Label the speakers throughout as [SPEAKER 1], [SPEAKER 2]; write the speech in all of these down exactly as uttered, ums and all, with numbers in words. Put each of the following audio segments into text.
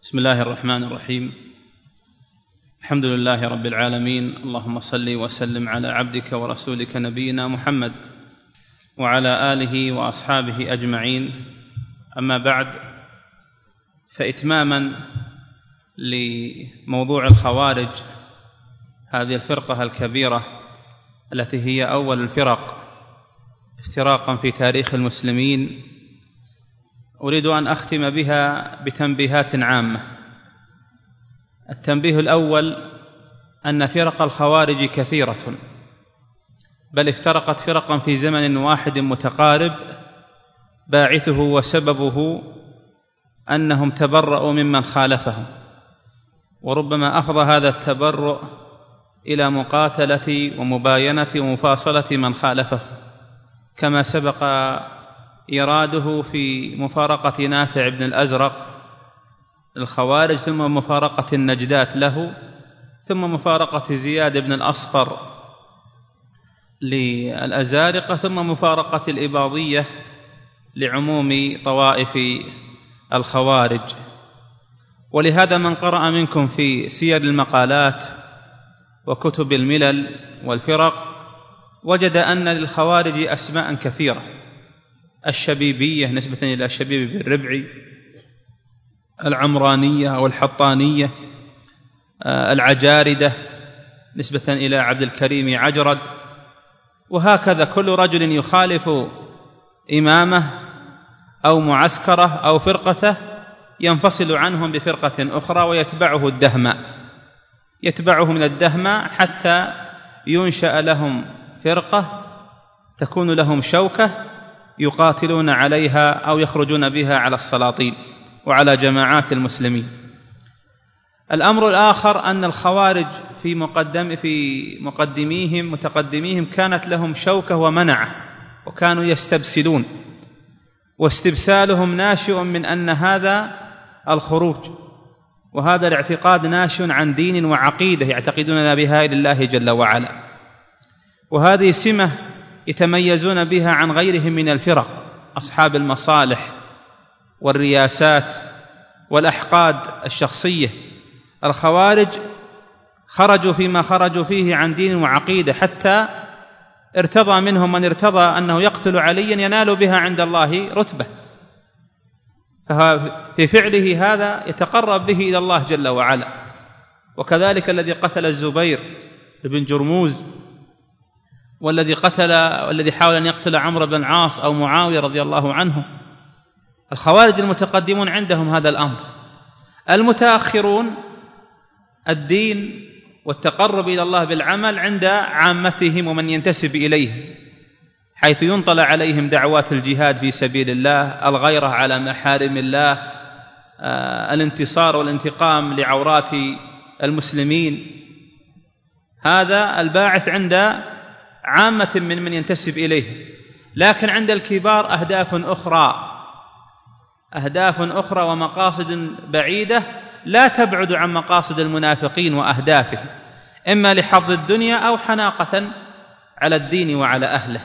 [SPEAKER 1] بسم الله الرحمن الرحيم. الحمد لله رب العالمين، اللهم صل وسلم على عبدك ورسولك نبينا محمد وعلى آله وأصحابه أجمعين. أما بعد، فإتماما لموضوع الخوارج، هذه الفرقة الكبيرة التي هي أول الفرق افتراقا في تاريخ المسلمين، أريد أن أختم بها بتنبيهات عامة. التنبيه الأول أن فرق الخوارج كثيرة، بل افترقت فرقا في زمن واحد متقارب، باعثه وسببه أنهم تبرؤوا ممن خالفهم، وربما أفضى هذا التبرؤ إلى مقاتلة ومباينة ومفاصلة من خالفه، كما سبق إراده في مفارقة نافع بن الأزرق الخوارج، ثم مفارقة النجدات له، ثم مفارقة زياد بن الأصفر للأزارقة، ثم مفارقة الإباضية لعموم طوائف الخوارج. ولهذا من قرأ منكم في سير المقالات وكتب الملل والفرق وجد أن للخوارج أسماء كثيرة: الشبيبية نسبة إلى الشبيب بن ربعي، العمرانية أو الحطانية، العجاردة نسبة إلى عبد الكريم عجرد، وهكذا كل رجل يخالف إمامه أو معسكره أو فرقته ينفصل عنهم بفرقة أخرى ويتبعه الدهماء، يتبعه من الدهماء حتى ينشأ لهم فرقة تكون لهم شوكة يقاتلون عليها أو يخرجون بها على السلاطين وعلى جماعات المسلمين. الأمر الآخر أن الخوارج في مقدم في مقدميهم متقدميهم كانت لهم شوكة ومنعة، وكانوا يستبسلون، واستبسالهم ناشئ من أن هذا الخروج وهذا الاعتقاد ناشئ عن دين وعقيدة يعتقدون بها لله جل وعلا، وهذه سمة يتميزون بها عن غيرهم من الفرق، أصحاب المصالح والرياسات والأحقاد الشخصية. الخوارج خرجوا فيما خرجوا فيه عن دين وعقيدة، حتى ارتضى منهم من ارتضى أنه يقتل عليا ينال بها عند الله رتبة، ففي فعله هذا يتقرب به إلى الله جل وعلا. وكذلك الذي قتل الزبير بن جرموز، والذي قتل والذي حاول أن يقتل عمرو بن العاص أو معاوية رضي الله عنه، الخوارج المتقدمون عندهم هذا الأمر. المتأخرون الدين والتقرب إلى الله بالعمل عند عامتهم ومن ينتسب إليه، حيث ينطلع عليهم دعوات الجهاد في سبيل الله، الغيرة على محارم الله، آه، الانتصار والانتقام لعورات المسلمين. هذا الباعث عند عامة من من ينتسب إليه. لكن عند الكبار أهداف أخرى أهداف أخرى ومقاصد بعيدة لا تبعد عن مقاصد المنافقين وأهدافهم، إما لحظ الدنيا أو حناقة على الدين وعلى أهله.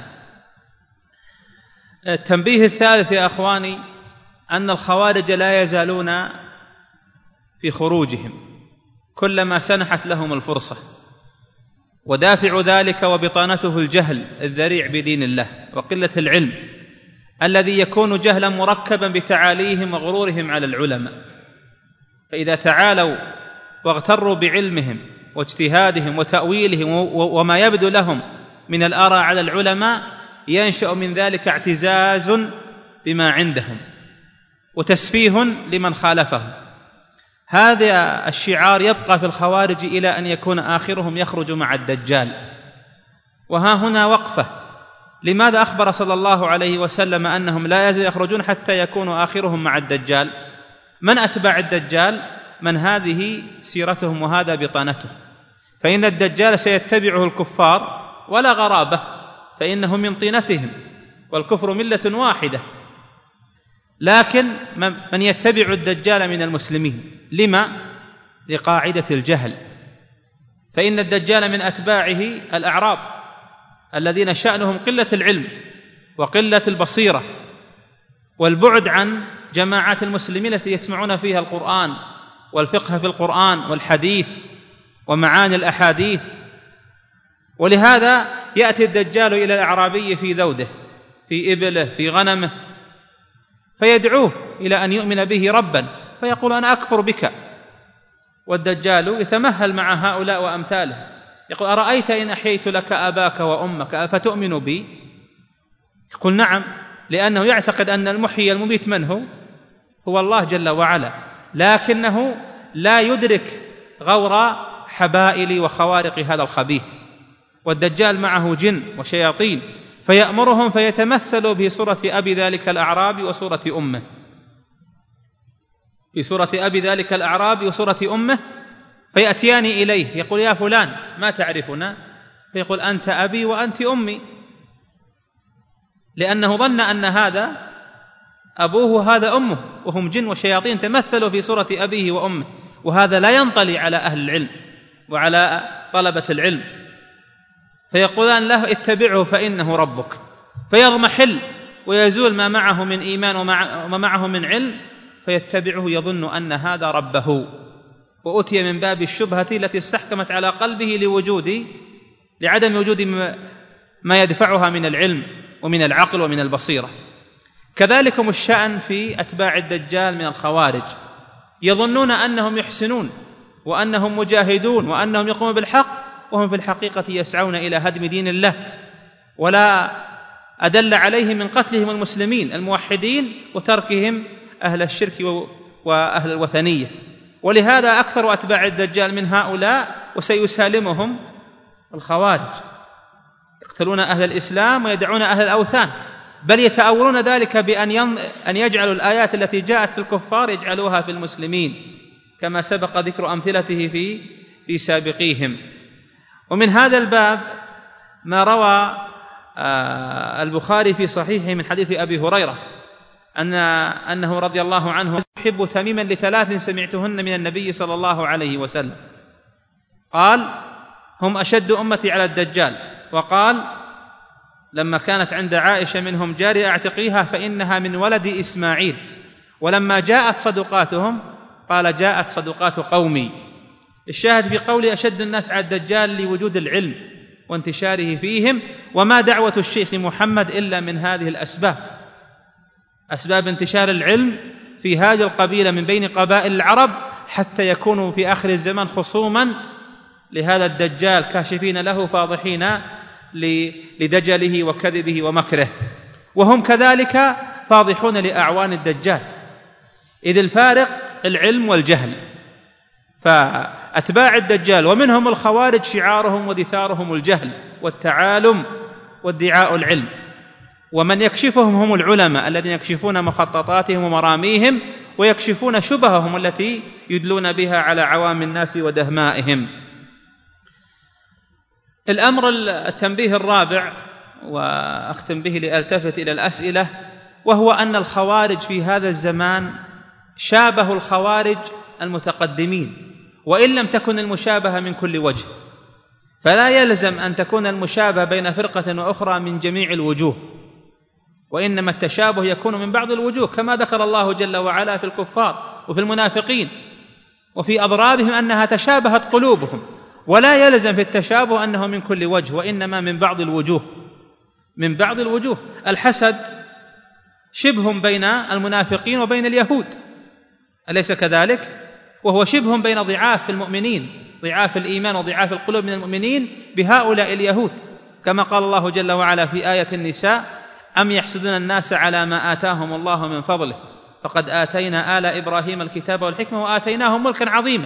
[SPEAKER 1] التنبيه الثالث يا أخواني أن الخوارج لا يزالون في خروجهم كلما سنحت لهم الفرصة، ودافع ذلك وبطانته الجهل الذريع بدين الله وقلة العلم الذي يكون جهلا مركبا بتعاليهم وغرورهم على العلماء. فإذا تعالوا واغتروا بعلمهم واجتهادهم وتأويلهم وما يبدو لهم من الآراء على العلماء، ينشأ من ذلك اعتزاز بما عندهم وتسفيه لمن خالفهم. هذا الشعار يبقى في الخوارج إلى أن يكون آخرهم يخرج مع الدجال. وها هنا وقفة: لماذا أخبر صلى الله عليه وسلم أنهم لا يزال يخرجون حتى يكونوا آخرهم مع الدجال؟ من أتباع الدجال؟ من هذه سيرتهم وهذا بطانته. فإن الدجال سيتبعه الكفار ولا غرابة، فإنه من طينتهم والكفر ملة واحدة. لكن من يتبع الدجال من المسلمين لما؟ لقاعدة الجهل، فإن الدجال من أتباعه الأعراب الذين شأنهم قلة العلم وقلة البصيرة والبعد عن جماعات المسلمين التي يسمعون فيها القرآن والفقه في القرآن والحديث ومعاني الأحاديث. ولهذا يأتي الدجال إلى الأعرابي في ذوده، في إبله، في غنمه، فيدعوه إلى أن يؤمن به ربا، فيقول أنا أكفر بك. والدجال يتمهل مع هؤلاء وأمثاله، يقول أرأيت إن أحييت لك أباك وأمك أفتؤمن بي؟ يقول نعم، لأنه يعتقد أن المحيي المميت من هو؟ هو الله جل وعلا، لكنه لا يدرك غور حبائل وخوارق هذا الخبيث. والدجال معه جن وشياطين، فيأمرهم فيتمثلوا في صورة أبي ذلك الأعرابي وصورة أمه، في صورة أبي ذلك الأعرابي وصورة أمه، فيأتيان إليه يقول يا فلان ما تعرفنا؟ فيقول أنت أبي وأنت أمي، لأنه ظن أن هذا أبوه وهذا أمه، وهم جن وشياطين تمثلوا في صورة أبيه وأمه. وهذا لا ينطلي على أهل العلم وعلى طلبة العلم، فيقولان له اتبعه فإنه ربك، فيضمحل ويزول ما معه من إيمان وما معه من علم، فيتبعه يظن أن هذا ربه، وأتي من باب الشبهة التي استحكمت على قلبه لوجود لعدم وجود ما يدفعها من العلم ومن العقل ومن البصيرة. كذلكم الشأن في أتباع الدجال من الخوارج، يظنون أنهم يحسنون وأنهم مجاهدون وأنهم يقومون بالحق، وهم في الحقيقة يسعون إلى هدم دين الله، ولا أدل عليهم من قتلهم المسلمين الموحدين وتركهم أهل الشرك وأهل الوثنية. ولهذا أكثر أتباع الدجال من هؤلاء وسيسالمهم الخوارج، يقتلون أهل الإسلام ويدعون أهل الأوثان، بل يتأولون ذلك بأن أن يجعلوا الآيات التي جاءت في الكفار يجعلوها في المسلمين، كما سبق ذكر أمثلته في في سابقيهم. ومن هذا الباب ما روى البخاري في صحيحه من حديث أبي هريرة أن أنه رضي الله عنه يحب تميما لثلاث سمعتهن من النبي صلى الله عليه وسلم، قال هم أشد أمتي على الدجال، وقال لما كانت عند عائشة منهم جارية أعتقيها فإنها من ولد إسماعيل، ولما جاءت صدقاتهم قال جاءت صدقات قومي. الشاهد في قولي أشد الناس على الدجال لوجود العلم وانتشاره فيهم، وما دعوة الشيخ محمد إلا من هذه الأسباب، أسباب انتشار العلم في هذه القبيلة من بين قبائل العرب، حتى يكونوا في آخر الزمان خصوما لهذا الدجال، كاشفين له فاضحين لدجله وكذبه ومكره، وهم كذلك فاضحون لأعوان الدجال، إذ الفارق العلم والجهل. فأتباع الدجال ومنهم الخوارج شعارهم ودثارهم الجهل والتعالم وادعاء العلم، ومن يكشفهم هم العلماء الذين يكشفون مخططاتهم ومراميهم ويكشفون شبههم التي يدلون بها على عوام الناس ودهمائهم. الأمر التنبيه الرابع، وأختم به لألتفت إلى الأسئلة، وهو أن الخوارج في هذا الزمان شابه الخوارج المتقدمين، وإن لم تكن المشابهة من كل وجه، فلا يلزم أن تكون المشابهة بين فرقة وأخرى من جميع الوجوه، وإنما التشابه يكون من بعض الوجوه، كما ذكر الله جل وعلا في الكفار وفي المنافقين وفي أضرابهم أنها تشابهت قلوبهم، ولا يلزم في التشابه أنه من كل وجه، وإنما من بعض الوجوه من بعض الوجوه. الحسد شبه بين المنافقين وبين اليهود، أليس كذلك؟ وهو شبه بين ضعاف المؤمنين، ضعاف الإيمان وضعاف القلوب من المؤمنين بهؤلاء اليهود، كما قال الله جل وعلا في آية النساء أم يحسدون الناس على ما آتاهم الله من فضله فقد آتينا آل إبراهيم الكتاب والحكمة وآتيناهم ملكا عظيما.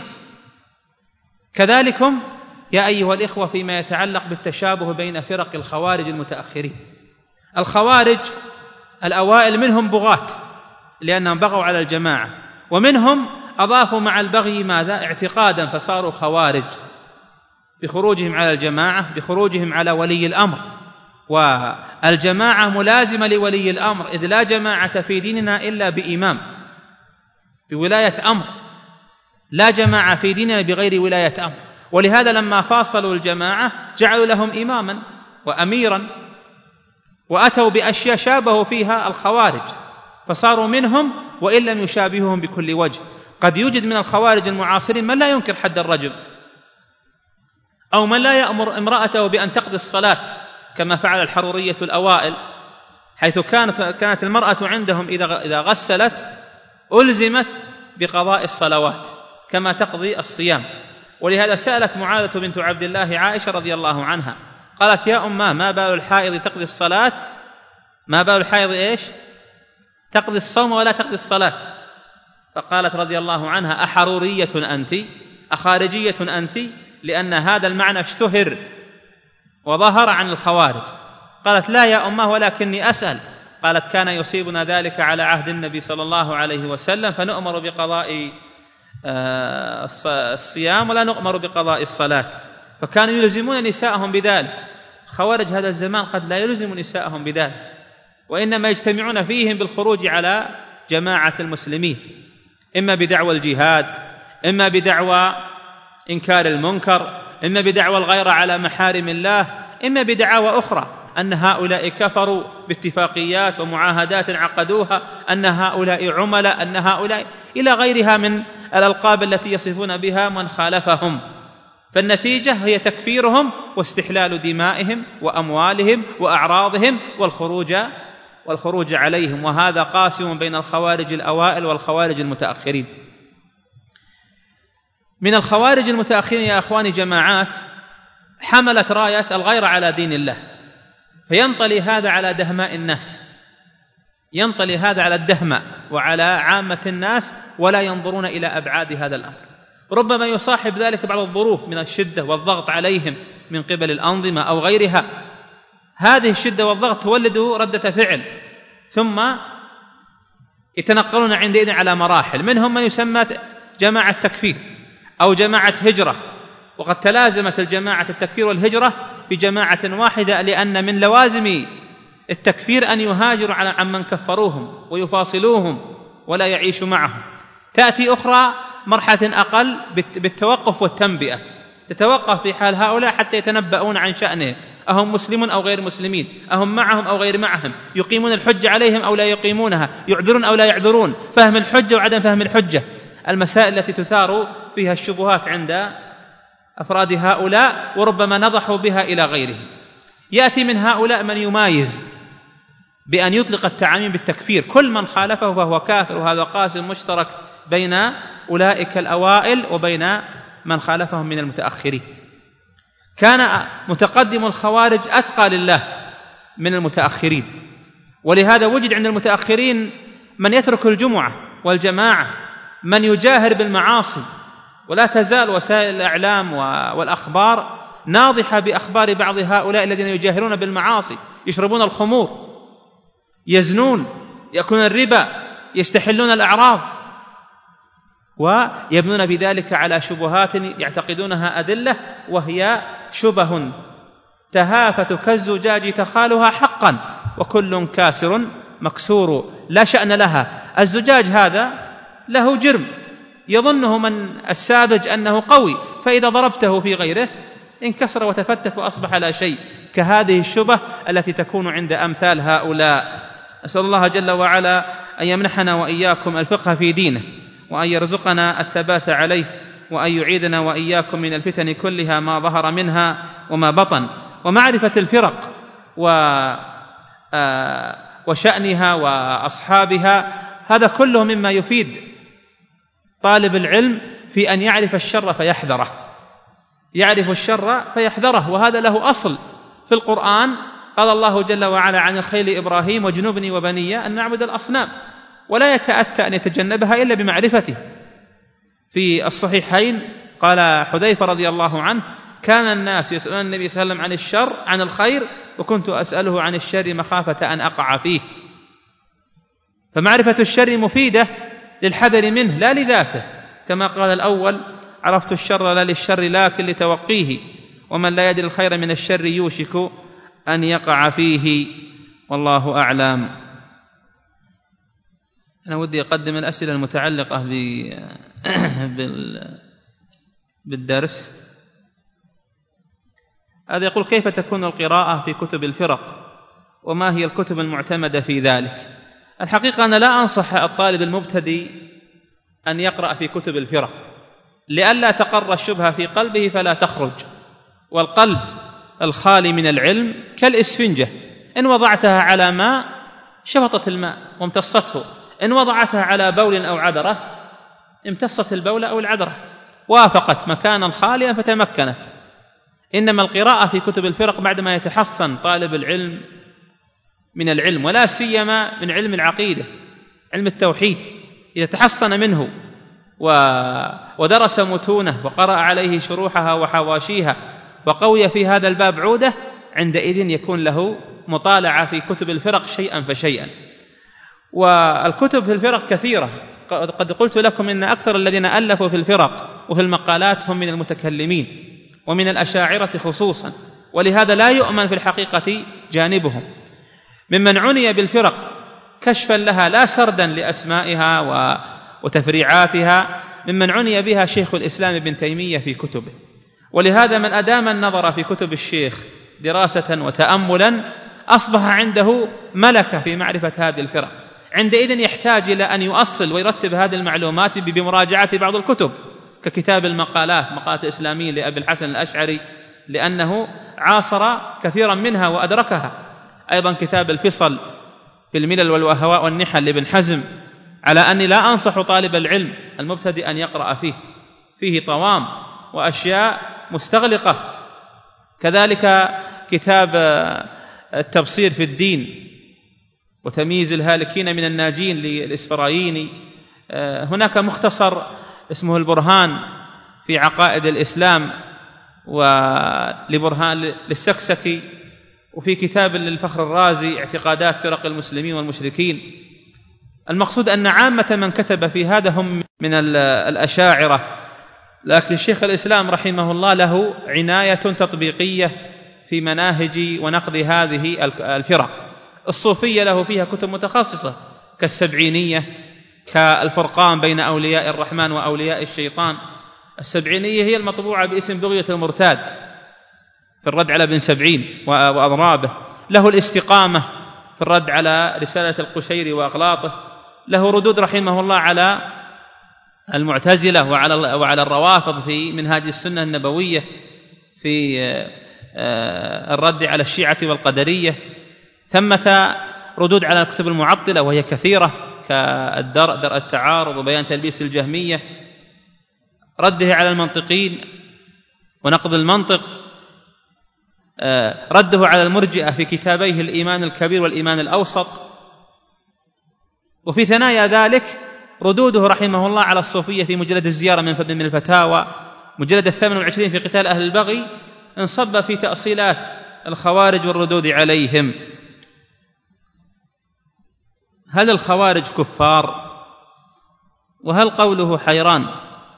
[SPEAKER 1] كذلكم يا أيها الإخوة فيما يتعلق بالتشابه بين فرق الخوارج المتأخرين، الخوارج الأوائل منهم بغاة لأنهم بغوا على الجماعة، ومنهم أضافوا مع البغي ماذا؟ اعتقادا، فصاروا خوارج بخروجهم على الجماعة، بخروجهم على ولي الأمر. والجماعة ملازمة لولي الأمر، إذ لا جماعة في ديننا إلا بإمام بولاية أمر، لا جماعة في ديننا بغير ولاية أمر. ولهذا لما فاصلوا الجماعة جعلوا لهم إماما وأميرا، وأتوا بأشياء شابهوا فيها الخوارج، فصاروا منهم وإن لم يشابههم بكل وجه. قد يوجد من الخوارج المعاصرين من لا ينكر حد الرجم، أو من لا يأمر امرأته بأن تقضي الصلاة كما فعل الحرورية الأوائل، حيث كانت كانت المرأة عندهم إذا إذا غسلت ألزمت بقضاء الصلوات كما تقضي الصيام. ولهذا سألت معاذة بنت عبد الله عائشة رضي الله عنها قالت: يا أماه، ما بال الحائض تقضي الصلاة، ما بال الحائض إيش؟ تقضي الصوم ولا تقضي الصلاة. فقالت رضي الله عنها: أحرورية أنت؟ أخارجية أنت؟ لأن هذا المعنى اشتهر وظهر عن الخوارج. قالت: لا يا أماه، ولكني أسأل. قالت: كان يصيبنا ذلك على عهد النبي صلى الله عليه وسلم، فنؤمر بقضاء الصيام ولا نؤمر بقضاء الصلاة، فكانوا يلزمون نساءهم بذلك. خوارج هذا الزمان قد لا يلزم نساءهم بذلك، وإنما يجتمعون فيهم بالخروج على جماعة المسلمين، إما بدعوى الجهاد، إما بدعوى إنكار المنكر، إما بدعوى الغيرة على محارم الله، إما بدعوى أخرى أن هؤلاء كفروا باتفاقيات ومعاهدات عقدوها، أن هؤلاء عملاء، أن هؤلاء إلى غيرها من الألقاب التي يصفون بها من خالفهم. فالنتيجة هي تكفيرهم واستحلال دمائهم وأموالهم وأعراضهم والخروج والخروج عليهم. وهذا قاسم بين الخوارج الأوائل والخوارج المتأخرين. من الخوارج المتأخرين يا أخواني جماعات حملت راية الغيرة على دين الله، فينطلي هذا على دهماء الناس، ينطلي هذا على الدهماء وعلى عامة الناس، ولا ينظرون إلى أبعاد هذا الأمر. ربما يصاحب ذلك بعض الظروف من الشدة والضغط عليهم من قبل الأنظمة أو غيرها. هذه الشدة والضغط تولد ردة فعل، ثم يتنقلون عندئذ على مراحل. منهم من يسمى جماعة تكفير أو جماعة هجرة، وقد تلازمت الجماعة التكفير والهجرة بجماعة واحدة، لأن من لوازم التكفير أن يهاجروا على عمن كفروهم ويفاصلوهم ولا يعيشوا معهم. تأتي أخرى مرحلة أقل بالتوقف والتنبئة، تتوقف في حال هؤلاء حتى يتنبؤون عن شأنهم، أهم مسلمون أو غير مسلمين، أهم معهم أو غير معهم، يقيمون الحجة عليهم أو لا يقيمونها، يعذرون أو لا يعذرون، فهم الحجة وعدم فهم الحجة، المسائل التي تثار فيها الشبهات عند أفراد هؤلاء وربما نضحوا بها إلى غيرهم. يأتي من هؤلاء من يمايز بأن يطلق التعاميم بالتكفير، كل من خالفه فهو كافر، وهذا قاسم مشترك بين أولئك الأوائل وبين من خالفهم من المتأخرين. كان متقدم الخوارج أتقى لله من المتأخرين، ولهذا وجد عند المتأخرين من يترك الجمعة والجماعة، من يجاهر بالمعاصي، ولا تزال وسائل الإعلام والأخبار ناضحة بأخبار بعض هؤلاء الذين يجاهرون بالمعاصي، يشربون الخمور، يزنون، يأكلون الربا، يستحلون الأعراض، ويبنون بذلك على شبهات يعتقدونها أدلة، وهي شبه تهافت كالزجاج تخالها حقا، وكل كاسر مكسور لا شأن لها. الزجاج هذا له جرم يظنه من الساذج أنه قوي، فإذا ضربته في غيره انكسر وتفتت وأصبح لا شيء، كهذه الشبه التي تكون عند أمثال هؤلاء. أسأل الله جل وعلا أن يمنحنا وإياكم الفقه في دينه، وأن يرزقنا الثبات عليه، وأن يعيدنا وإياكم من الفتن كلها ما ظهر منها وما بطن. ومعرفة الفرق وشأنها وأصحابها هذا كله مما يفيد طالب العلم في أن يعرف الشر فيحذره، يعرف الشر فيحذره. وهذا له أصل في القرآن، قال الله جل وعلا عن الخليل إبراهيم: واجنبني وبني أن نعبد الأصنام، ولا يتأتى أن يتجنبها إلا بمعرفته. في الصحيحين قال حذيفة رضي الله عنه: كان الناس يسألون النبي صلى الله عليه وسلم عن الشر عن الخير، وكنت أسأله عن الشر مخافة أن أقع فيه. فمعرفة الشر مفيدة للحذر منه لا لذاته، كما قال الأول: عرفت الشر لا للشر لكن لتوقيه، ومن لا يدري الخير من الشر يوشك أن يقع فيه، والله أعلم. أنا ودي أقدم الأسئلة المتعلقة بالدرس. هذا يقول: كيف تكون القراءة في كتب الفرق، وما هي الكتب المعتمدة في ذلك؟ الحقيقة أنا لا أنصح الطالب المبتدئ أن يقرأ في كتب الفرق لئلا تقر الشبهة في قلبه فلا تخرج. والقلب الخالي من العلم كالإسفنجة، إن وضعتها على ماء شفطت الماء وامتصته، إن وضعتها على بول أو عذرة امتصت البول أو العذرة، وافقت مكانا خاليا فتمكنت. إنما القراءة في كتب الفرق بعدما يتحصن طالب العلم من العلم، ولا سيما من علم العقيدة، علم التوحيد، إذا تحصن منه ودرس متونه وقرأ عليه شروحها وحواشيها وقوي في هذا الباب عودة، عندئذ يكون له مطالعة في كتب الفرق شيئا فشيئا. والكتب في الفرق كثيرة، قد قلت لكم إن أكثر الذين ألفوا في الفرق وفي المقالات هم من المتكلمين ومن الأشاعرة خصوصا، ولهذا لا يؤمن في الحقيقة جانبهم. ممن عني بالفرق كشفا لها لا سردا لأسمائها وتفريعاتها ممن عني بها شيخ الإسلام ابن تيمية في كتبه. ولهذا من أدام النظر في كتب الشيخ دراسة وتأملا أصبح عنده ملكة في معرفة هذه الفرق، عندئذ يحتاج إلى أن يؤصل ويرتب هذه المعلومات بمراجعة بعض الكتب ككتاب المقالات، مقالات الإسلامية لأبي الحسن الأشعري، لأنه عاصر كثيرا منها وأدركها. أيضا كتاب الفصل في الملل والأهواء والنحل لابن حزم، على أني لا أنصح طالب العلم المبتدئ أن يقرأ فيه، فيه طوام وأشياء مستغلقة. كذلك كتاب التبصير في الدين وتمييز الهالكين من الناجين للإسفرايني. هناك مختصر اسمه البرهان في عقائد الإسلام ولبرهان للسكسكي، وفي كتاب للفخر الرازي اعتقادات فرق المسلمين والمشركين. المقصود أن عامة من كتب في هذا هم من الأشاعرة، لكن شيخ الإسلام رحمه الله له عناية تطبيقية في مناهج ونقد هذه الفرق. الصوفية له فيها كتب متخصصة كالسبعينية، كالفرقان بين أولياء الرحمن وأولياء الشيطان. السبعينية هي المطبوعة باسم بغية المرتاد في الرد على ابن سبعين وأضرابه. له الاستقامة في الرد على رسالة القشيري وأغلاطه. له ردود رحمه الله على المعتزلة وعلى وعلى الروافض في منهاج السنة النبوية، في الرد على الشيعة والقدرية. ثمة ردود على الكتب المعطلة وهي كثيرة، كالدرء درء التعارض وبيان تلبيس الجهمية، رده على المنطقين ونقض المنطق، رده على المرجئة في كتابيه الإيمان الكبير والإيمان الأوسط. وفي ثنايا ذلك ردوده رحمه الله على الصوفية في مجلد الزيارة من الفتاوى، مجلد الثامن والعشرين في قتال أهل البغي، انصب في تأصيلات الخوارج والردود عليهم. هل الخوارج كفار؟ وهل قوله حيران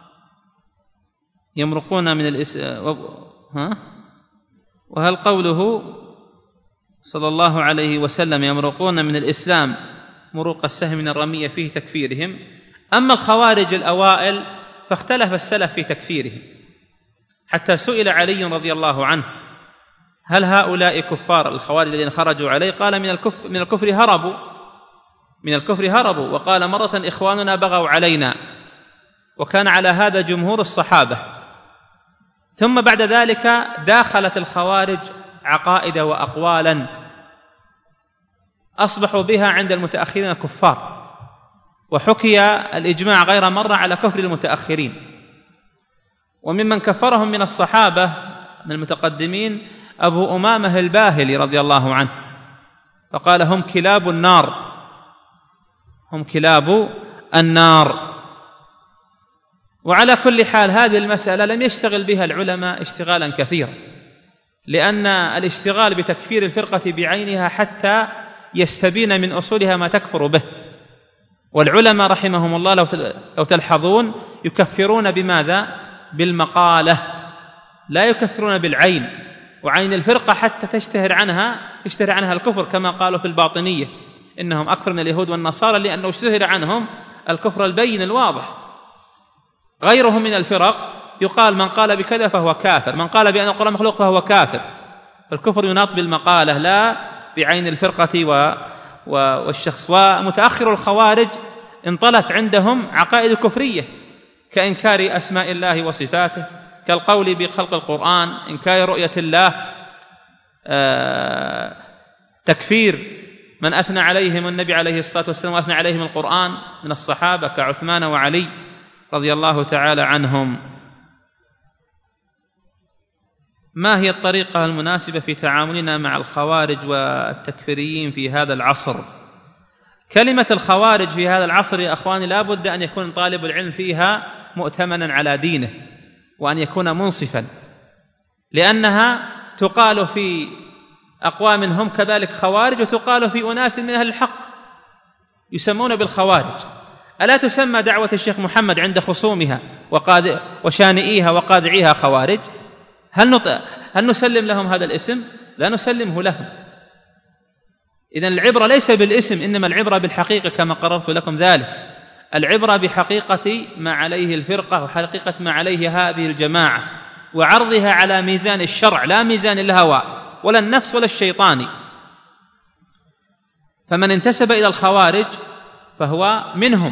[SPEAKER 1] يمرقون من الإس... ها؟ وهل قوله صلى الله عليه وسلم يمرقون من الإسلام مروق السهم من الرمية فيه تكفيرهم؟ أما الخوارج الأوائل فاختلف السلف في تكفيرهم، حتى سئل علي رضي الله عنه هل هؤلاء كفار الخوارج الذين خرجوا عليه؟ قال من الكفر, من الكفر هربوا من الكفر هربوا وقال مرة إخواننا بغوا علينا، وكان على هذا جمهور الصحابة. ثم بعد ذلك داخلت الخوارج عقائد وأقوالا أصبحوا بها عند المتأخرين كفار، وحكي الإجماع غير مرة على كفر المتأخرين. وممن كفرهم من الصحابة من المتقدمين أبو أمامة الباهلي رضي الله عنه، فقال هم كلاب النار، هم كلاب النار. وعلى كل حال هذه المسألة لم يشتغل بها العلماء اشتغالا كثيرا، لأن الاشتغال بتكفير الفرقة بعينها حتى يستبين من أصولها ما تكفر به. والعلماء رحمهم الله لو تلحظون يكفرون بماذا؟ بالمقالة، لا يكفرون بالعين، وعين الفرقة حتى تشتهر عنها يشتهر عنها الكفر، كما قالوا في الباطنية إنهم أكثر من اليهود والنصارى لأنه اشتهر عنهم الكفر البين الواضح. غيرهم من الفرق يقال من قال بكذا فهو كافر، من قال بأن القرآن مخلوق فهو كافر. فالكفر يناط بالمقالة لا بعين الفرقة و... و... والشخص. ومتأخر الخوارج انطلت عندهم عقائد كفرية كإنكار أسماء الله وصفاته، كالقول بخلق القرآن، إنكار رؤية الله، آه، تكفير من أثنى عليهم النبي عليه الصلاة والسلام وأثنى عليهم القرآن من الصحابة كعثمان وعلي رضي الله تعالى عنهم. ما هي الطريقة المناسبة في تعاملنا مع الخوارج والتكفيريين في هذا العصر؟ كلمة الخوارج في هذا العصر يا أخواني لا بد أن يكون طالب العلم فيها مؤتمنا على دينه، وأن يكون منصفا، لأنها تقال في أقوام هم كذلك خوارج، وتقال في أناس من أهل الحق يسمون بالخوارج. ألا تسمى دعوة الشيخ محمد عند خصومها وشانئيها وقادعيها خوارج؟ هل, نط... هل نسلم لهم هذا الاسم؟ لا نسلمه لهم. إذن العبرة ليس بالاسم، إنما العبرة بالحقيقة كما قررت لكم ذلك. العبرة بحقيقة ما عليه الفرقة وحقيقة ما عليه هذه الجماعة، وعرضها على ميزان الشرع لا ميزان الهوى ولا النفس ولا الشيطان. فمن انتسب إلى الخوارج فهو منهم.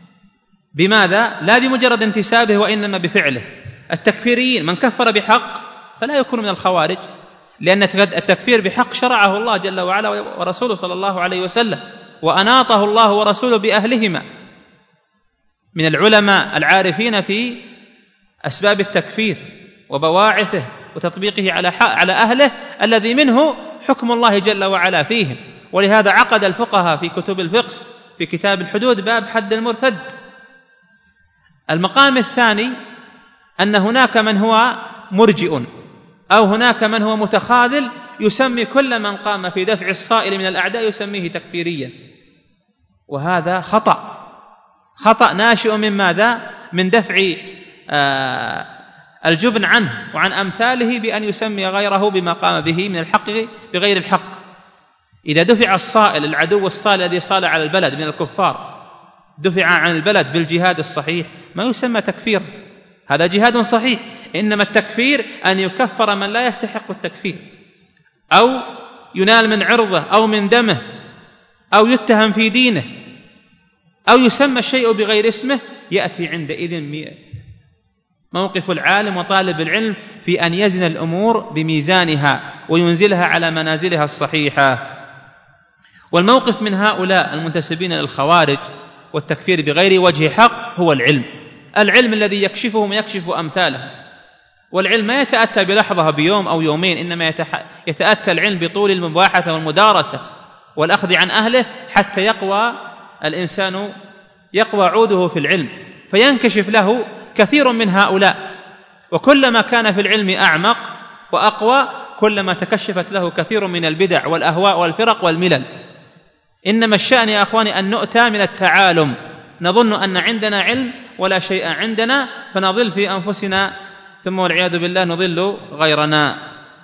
[SPEAKER 1] بماذا؟ لا بمجرد انتسابه وإنما بفعله. التكفيريين من كفر بحق فلا يكون من الخوارج، لأن التكفير بحق شرعه الله جل وعلا ورسوله صلى الله عليه وسلم، وأناطه الله ورسوله بأهلهما من العلماء العارفين في أسباب التكفير وبواعثه وتطبيقه على على أهله الذي منه حكم الله جل وعلا فيهم. ولهذا عقد الفقهاء في كتب الفقه في كتاب الحدود باب حد المرتد. المقام الثاني أن هناك من هو مرجئ أو هناك من هو متخاذل يسمي كل من قام في دفع الصائل من الأعداء يسميه تكفيريا، وهذا خطأ خطأ ناشئ من ماذا؟ من دفع آه الجبن عنه وعن أمثاله بأن يسمي غيره بما قام به من الحق بغير الحق. إذا دفع الصائل العدو الصائل الذي صال على البلد من الكفار دفع عن البلد بالجهاد الصحيح ما يسمى تكفير، هذا جهاد صحيح. إنما التكفير أن يكفر من لا يستحق التكفير، أو ينال من عرضه أو من دمه، أو يتهم في دينه، أو يسمى الشيء بغير اسمه. يأتي عندئذ موقف العالم وطالب العلم في أن يزن الأمور بميزانها وينزلها على منازلها الصحيحة. والموقف من هؤلاء المنتسبين للخوارج والتكفير بغير وجه حق هو العلم، العلم الذي يكشفهم ويكشف أمثاله. والعلم ما يتأتى بلحظة بيوم أو يومين، إنما يتأتى العلم بطول المباحثة والمدارسة والأخذ عن أهله حتى يقوى الإنسان يقوى عوده في العلم فينكشف له كثير من هؤلاء. وكلما كان في العلم أعمق وأقوى كلما تكشفت له كثير من البدع والأهواء والفرق والملل. إنما الشأن يا أخواني أن نؤتى من التعالم، نظن أن عندنا علم ولا شيء عندنا فنضل في أنفسنا ثم والعياذ بالله نضل غيرنا.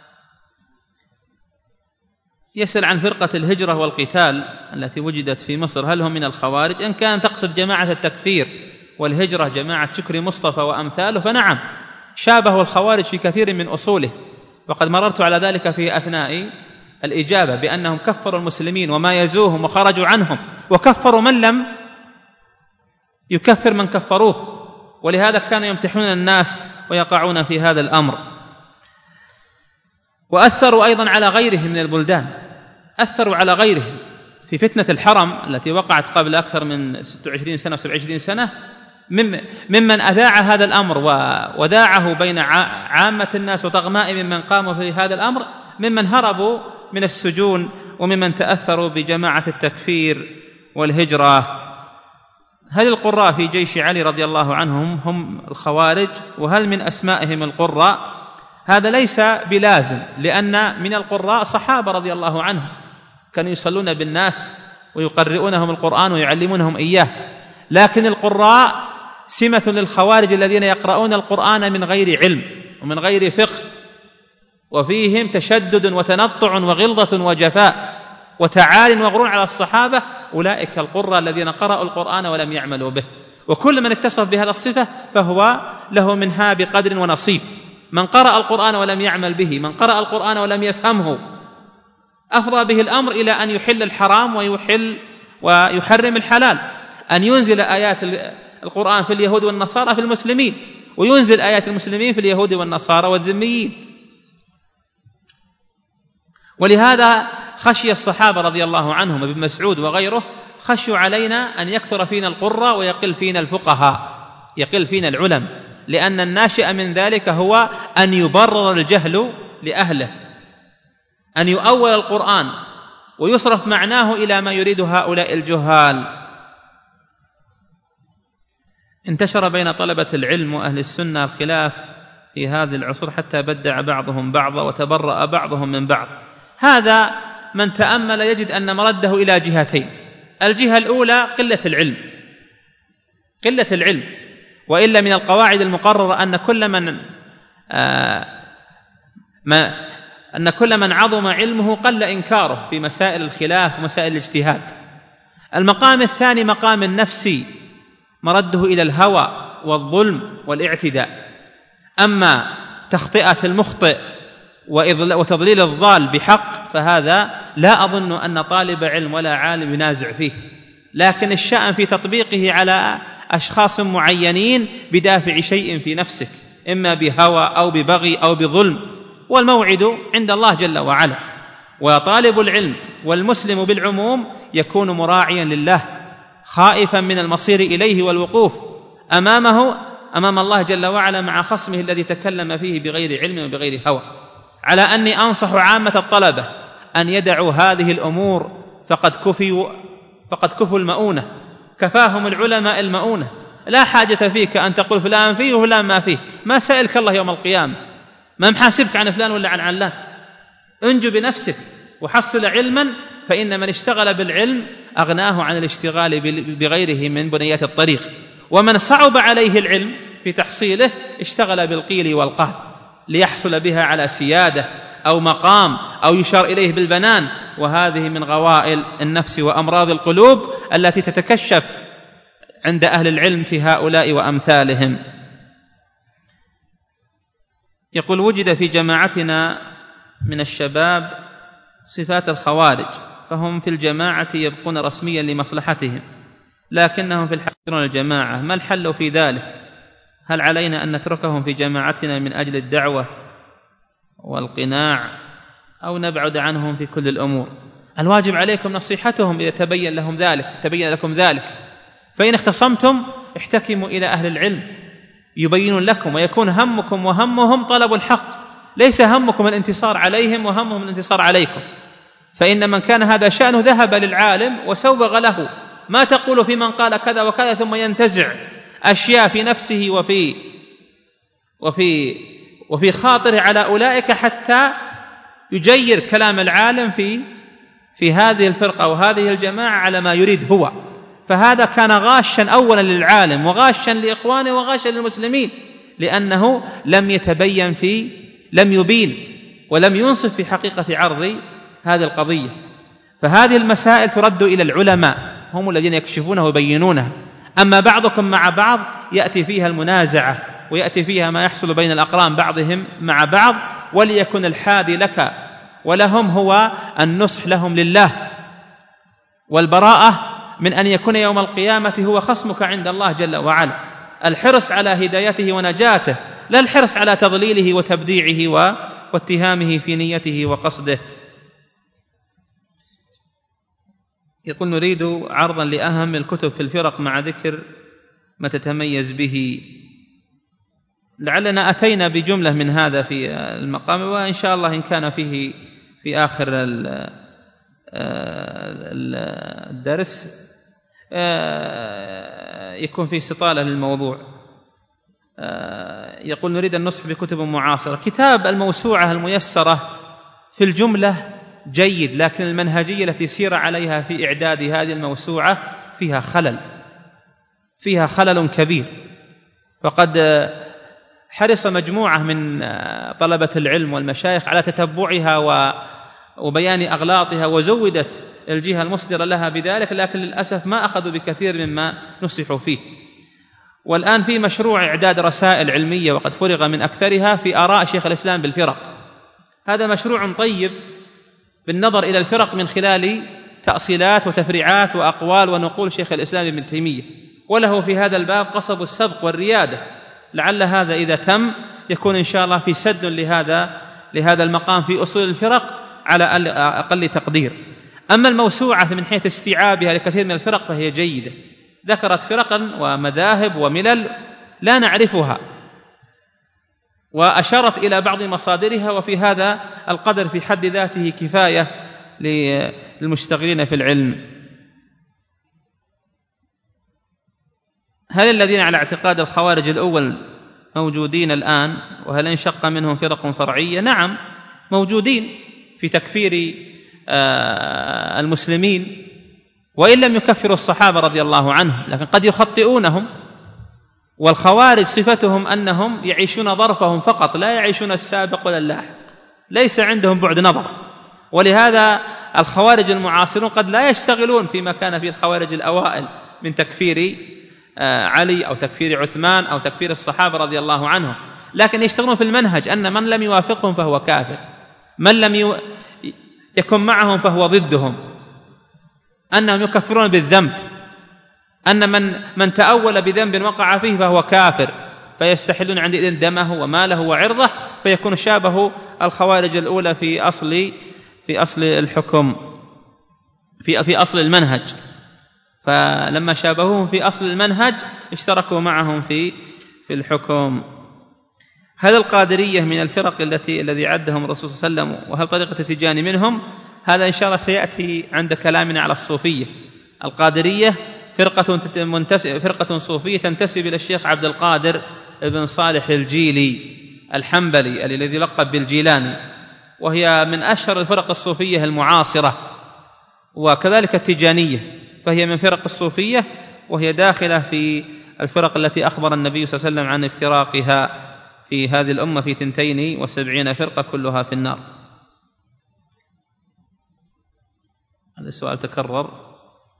[SPEAKER 1] يسأل عن فرقة الهجرة والقتال التي وجدت في مصر، هل هم من الخوارج؟ إن كان تقصد جماعة التكفير والهجرة جماعة شكري مصطفى وأمثاله فنعم، شابه الخوارج في كثير من أصوله، وقد مررت على ذلك في أثناء الإجابة بأنهم كفروا المسلمين وما يزوهم وخرجوا عنهم، وكفروا من لم يكفر من كفروه، ولهذا كانوا يمتحنون الناس ويقعون في هذا الأمر. وأثروا أيضا على غيرهم من البلدان، أثروا على غيرهم في فتنة الحرم التي وقعت قبل أكثر من ستة وعشرين سنة وسبع وعشرين سنة، ممن أذاع هذا الأمر وذاعه بين عامة الناس وطغماء ممن قاموا في هذا الأمر، ممن هربوا من السجون وممن تأثروا بجماعة التكفير والهجرة. هل القراء في جيش علي رضي الله عنهم هم الخوارج؟ وهل من أسمائهم القراء؟ هذا ليس بلازم، لأن من القراء صحابة رضي الله عنهم كانوا يصلون بالناس ويقرؤونهم القرآن ويعلمونهم إياه، لكن القراء سمة للخوارج الذين يقرؤون القرآن من غير علم ومن غير فقه، وفيهم تشدد وتنطع وغلظة وجفاء وتعال وغرور على الصحابة. أولئك القراء الذين قرأوا القرآن ولم يعملوا به، وكل من اتصف بهذا الصفة فهو له منها بقدر ونصيب. من قرأ القرآن ولم يعمل به، من قرأ القرآن ولم يفهمه، أفضى به الأمر إلى أن يحل الحرام ويحل ويحرم الحلال. أن ينزل آيات القرآن في اليهود والنصارى في المسلمين، وينزل آيات المسلمين في اليهود والنصارى والذميين. ولهذا خشي الصحابة رضي الله عنهم ابن مسعود وغيره، خشوا علينا أن يكثر فينا القراء ويقل فينا الفقهاء، يقل فينا العلم، لأن الناشئ من ذلك هو أن يبرر الجهل لأهله، أن يؤول القرآن ويصرف معناه إلى ما يريد هؤلاء الجهال. انتشر بين طلبة العلم وأهل السنة الخلاف في هذه العصور حتى بدع بعضهم بعضا وتبرأ بعضهم من بعض. هذا من تأمل يجد أن مرده إلى جهتين: الجهة الأولى قلة العلم، قلة العلم، وإلا من القواعد المقررة أن كل من آه ما أن كل من عظم علمه قل إنكاره في مسائل الخلاف ومسائل الاجتهاد. المقام الثاني مقام النفسي، مرده إلى الهوى والظلم والاعتداء. أما تخطئة المخطئ وتضليل الضال بحق فهذا لا أظن أن طالب علم ولا عالم ينازع فيه، لكن الشأن في تطبيقه على أشخاص معينين بدافع شيء في نفسك، إما بهوى أو ببغي أو بظلم، والموعد عند الله جل وعلا. وطالب العلم والمسلم بالعموم يكون مراعيا لله، خائفا من المصير إليه والوقوف أمامه أمام الله جل وعلا مع خصمه الذي تكلم فيه بغير علم وبغير هوى. على أني أنصح عامة الطلبة أن يدعوا هذه الأمور، فقد كفوا فقد كفوا المؤونة، كفاهم العلماء المؤونة. لا حاجة فيك أن تقول فلان فيه وفلان ما فيه، ما سألك الله يوم القيامة، ما محاسبك عن فلان ولا عن علان. انجو بنفسك وحصل علما، فإن من اشتغل بالعلم أغناه عن الاشتغال بغيره من بنيات الطريق، ومن صعب عليه العلم في تحصيله اشتغل بالقيل والقال ليحصل بها على سيادة أو مقام أو يشار إليه بالبنان، وهذه من غوائل النفس وأمراض القلوب التي تتكشف عند أهل العلم في هؤلاء وأمثالهم. يقول: وجد في جماعتنا من الشباب صفات الخوارج، فهم في الجماعة يبقون رسميا لمصلحتهم، لكنهم في الحقيقة ينكرون الجماعة، ما الحل في ذلك؟ هل علينا أن نتركهم في جماعتنا من أجل الدعوة والقناع، أو نبعد عنهم في كل الأمور؟ الواجب عليكم نصيحتهم إذا تبين لهم ذلك تبين لكم ذلك، فإن اختصمتم احتكموا إلى أهل العلم يبينون لكم، ويكون همكم وهمهم طلب الحق، ليس همكم الانتصار عليهم وهمهم الانتصار عليكم. فإن من كان هذا شأنه ذهب للعالم وسوغ له ما تقول في من قال كذا وكذا، ثم ينتزع أشياء في نفسه وفي وفي وفي خاطره على أولئك حتى يجير كلام العالم في في هذه الفرقة وهذه الجماعة على ما يريد هو. فهذا كان غاشا أولا للعالم وغاشا لإخوانه وغاشا للمسلمين، لأنه لم يتبين في لم يبين ولم ينصف في حقيقة عرض هذه القضية. فهذه المسائل ترد إلى العلماء، هم الذين يكشفونها ويبينونها. أما بعضكم مع بعض يأتي فيها المنازعة ويأتي فيها ما يحصل بين الأقران بعضهم مع بعض، وليكن الحادي لك ولهم هو النصح لهم لله، والبراءة من أن يكون يوم القيامة هو خصمك عند الله جل وعلا. الحرص على هدايته ونجاته، لا الحرص على تضليله وتبديعه واتهامه في نيته وقصده. يقول: نريد عرضا لأهم الكتب في الفرق مع ذكر ما تتميز به. لعلنا أتينا بجملة من هذا في المقام، وإن شاء الله إن كان فيه في آخر الدرس يكون فيه استطالة للموضوع. يقول: نريد النصح بكتب معاصرة. كتاب الموسوعة الميسرة في الجملة جيد، لكن المنهجية التي سير عليها في إعداد هذه الموسوعة فيها خلل فيها خلل كبير. وقد حرص مجموعة من طلبة العلم والمشايخ على تتبعها وبيان أغلاطها، وزودت الجهة المصدرة لها بذلك، لكن للأسف ما أخذوا بكثير مما نصحوا فيه. والآن في مشروع إعداد رسائل علمية وقد فرغ من أكثرها في آراء شيخ الإسلام بالفرق. هذا مشروع طيب بالنظر إلى الفرق من خلال تأصيلات وتفريعات وأقوال ونقول شيخ الإسلام ابن تيمية، وله في هذا الباب قصب السبق والريادة. لعل هذا إذا تم يكون إن شاء الله في سد لهذا لهذا المقام في أصول الفرق على أقل تقدير. أما الموسوعة من حيث استيعابها لكثير من الفرق فهي جيدة، ذكرت فرقا ومذاهب وملل لا نعرفها، وأشارت إلى بعض مصادرها، وفي هذا القدر في حد ذاته كفاية للمشتغلين في العلم. هل الذين على اعتقاد الخوارج الأول موجودين الآن؟ وهل انشق منهم فرق فرعية؟ نعم موجودين في تكفير المسلمين، وإن لم يكفروا الصحابة رضي الله عنهم، لكن قد يخطئونهم. والخوارج صفتهم أنهم يعيشون ظرفهم فقط، لا يعيشون السابق ولا اللاحق، ليس عندهم بعد نظر. ولهذا الخوارج المعاصرون قد لا يشتغلون فيما كان في الخوارج الأوائل من تكفير علي أو تكفير عثمان أو تكفير الصحابة رضي الله عنهم، لكن يشتغلون في المنهج أن من لم يوافقهم فهو كافر، من لم يكن معهم فهو ضدهم، أنهم يكفرون بالذنب، أن من من تأول بذنب وقع فيه فهو كافر، فيستحلون عندئذ دمه وماله وعرضه، فيكون شابه الخوارج الأولى في أصل في أصل الحكم في في أصل المنهج. فلما شابهوهم في أصل المنهج اشتركوا معهم في في الحكم. هل القادرية من الفرق التي الذي عدهم الرسول صلى الله عليه وسلم؟ وهل طريقة التجاني منهم؟ هذا إن شاء الله سيأتي عند كلامنا على الصوفية. القادرية فرقة منتسب فرقة صوفية تنتسب إلى الشيخ عبد القادر بن صالح الجيلي الحنبلي الذي لقب بالجيلاني، وهي من أشهر الفرق الصوفية المعاصرة. وكذلك التجانية فهي من فرق الصوفية، وهي داخلة في الفرق التي أخبر النبي صلى الله عليه وسلم عن افتراقها في هذه الأمة في ثنتين وسبعين فرقة كلها في النار. هذا السؤال تكرر.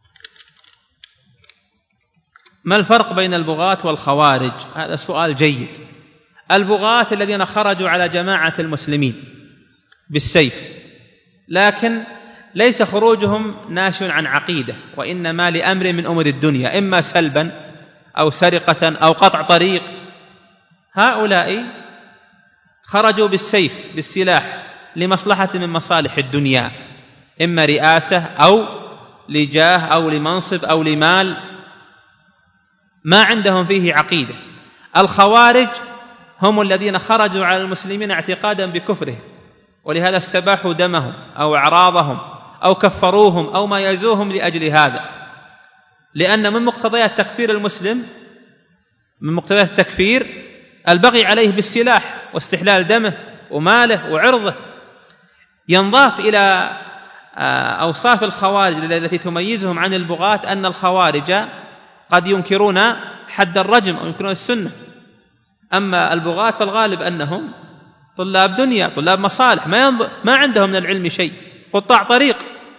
[SPEAKER 1] ما الفرق بين البغاة والخوارج؟ هذا سؤال جيد. البغاة الذين خرجوا على جماعة المسلمين بالسيف، لكن ليس خروجهم ناشئ عن عقيدة، وإنما لأمر من أمور الدنيا، إما سلبا أو سرقة أو قطع طريق. هؤلاء خرجوا بالسيف بالسلاح لمصلحة من مصالح الدنيا، إما رئاسة أو لجاه أو لمنصب أو لمال، ما عندهم فيه عقيدة. الخوارج هم الذين خرجوا على المسلمين اعتقادا بكفره، ولهذا استباحوا دمهم أو أعراضهم أو كفروهم أو ما يزوهم لأجل هذا، لأن من مقتضيات تكفير المسلم من مقتضيات التكفير البغي عليه بالسلاح واستحلال دمه وماله وعرضه. ينضاف إلى أوصاف الخوارج التي تميزهم عن البغاة أن الخوارج قد ينكرون حد الرجم أو ينكرون السنة، أما البغاة فالغالب أنهم طلاب دنيا، طلاب مصالح، ما, ينظ... ما عندهم من العلم شيء، قطاع طريق.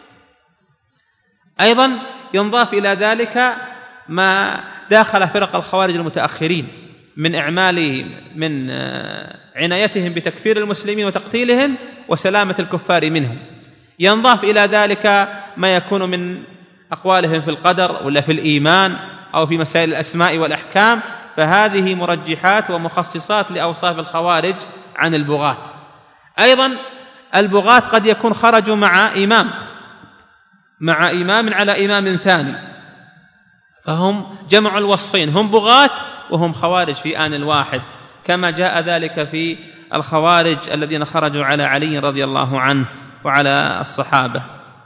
[SPEAKER 1] أيضا ينضاف إلى ذلك ما داخل فرق الخوارج المتأخرين من إعمال من عنايتهم بتكفير المسلمين وتقتيلهم وسلامة الكفار منهم. ينضاف إلى ذلك ما يكون من أقوالهم في القدر ولا في الإيمان أو في مسائل الأسماء والأحكام، فهذه مرجحات ومخصصات لأوصاف الخوارج عن البغاة. أيضا البغاة قد يكون خرجوا مع إمام مع إمام على إمام ثاني، فهم جمعوا الوصفين، هم بغاة وهم خوارج في آن الواحد، كما جاء ذلك في الخوارج الذين خرجوا على علي رضي الله عنه وعلى الصحابة.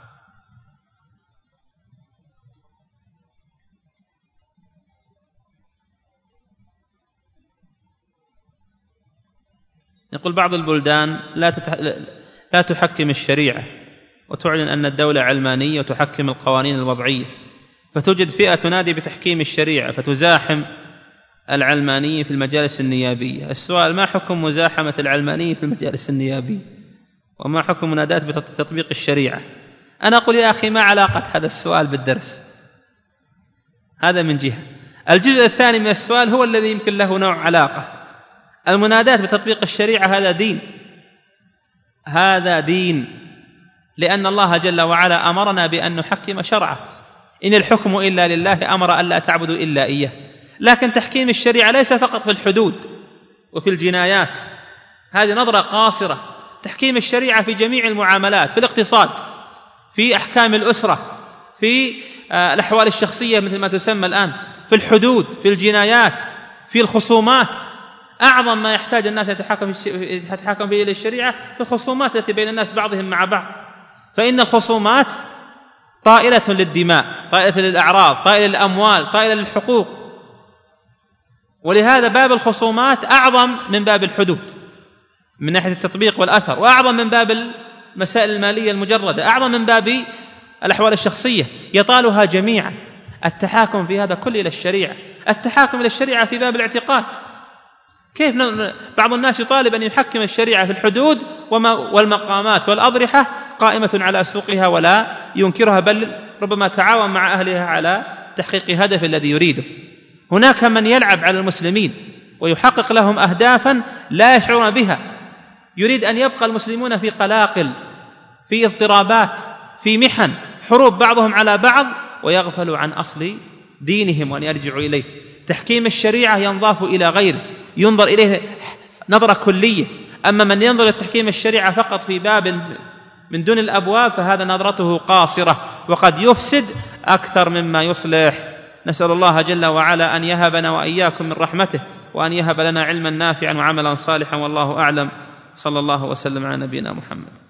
[SPEAKER 1] يقول بعض البلدان لا, تتح... لا تحكم الشريعة وتعلن أن الدولة علمانية وتحكم القوانين الوضعية، فتوجد فئة تنادي بتحكيم الشريعة فتزاحم العلمانية في المجالس النيابية. السؤال: ما حكم مزاحمة العلمانية في المجالس النيابية؟ وما حكم منادات بتطبيق الشريعة؟ أنا أقول يا أخي ما علاقة هذا السؤال بالدرس؟ هذا من جهة. الجزء الثاني من السؤال هو الذي يمكن له نوع علاقة. المنادات بتطبيق الشريعة هذا دين، هذا دين لأن الله جل وعلا أمرنا بأن نحكم شرعه، إن الحكم إلا لله، أمر ألا تعبدوا إلا إياه. لكن تحكيم الشريعة ليس فقط في الحدود وفي الجنايات، هذه نظرة قاصرة. تحكيم الشريعة في جميع المعاملات، في الاقتصاد، في أحكام الأسرة، في الأحوال الشخصية مثل ما تسمى الآن، في الحدود، في الجنايات، في الخصومات. أعظم ما يحتاج الناس يتحاكم يتحاكم فيه إلى الشريعة في الخصومات التي بين الناس بعضهم مع بعض، فإن الخصومات طائلة للدماء، طائلة للأعراض، طائلة للأموال، طائلة للحقوق. ولهذا باب الخصومات أعظم من باب الحدود من ناحية التطبيق والأثر، وأعظم من باب المسائل المالية المجردة، أعظم من باب الأحوال الشخصية، يطالها جميعا. التحاكم في هذا كله إلى الشريعة. التحاكم إلى الشريعة في باب الاعتقاد، كيف بعض الناس يطالب أن يحكم الشريعة في الحدود والمقامات والأضرحة قائمة على سوقها ولا ينكرها، بل ربما تعاون مع أهلها على تحقيق هدف الذي يريده. هناك من يلعب على المسلمين ويحقق لهم أهدافا لا يشعرون بها، يريد أن يبقى المسلمون في قلاقل، في اضطرابات، في محن، حروب بعضهم على بعض، ويغفلوا عن أصل دينهم وأن يرجعوا إليه. تحكيم الشريعة ينضاف إلى غيره، ينظر إليه نظرة كلية. أما من ينظر لتحكيم الشريعة فقط في باب من دون الأبواب فهذا نظرته قاصرة، وقد يفسد أكثر مما يصلح. نسأل الله جل وعلا أن يهبنا وإياكم من رحمته، وأن يهب لنا علما نافعا وعملا صالحا، والله أعلم. صلى الله وسلم على نبينا محمد.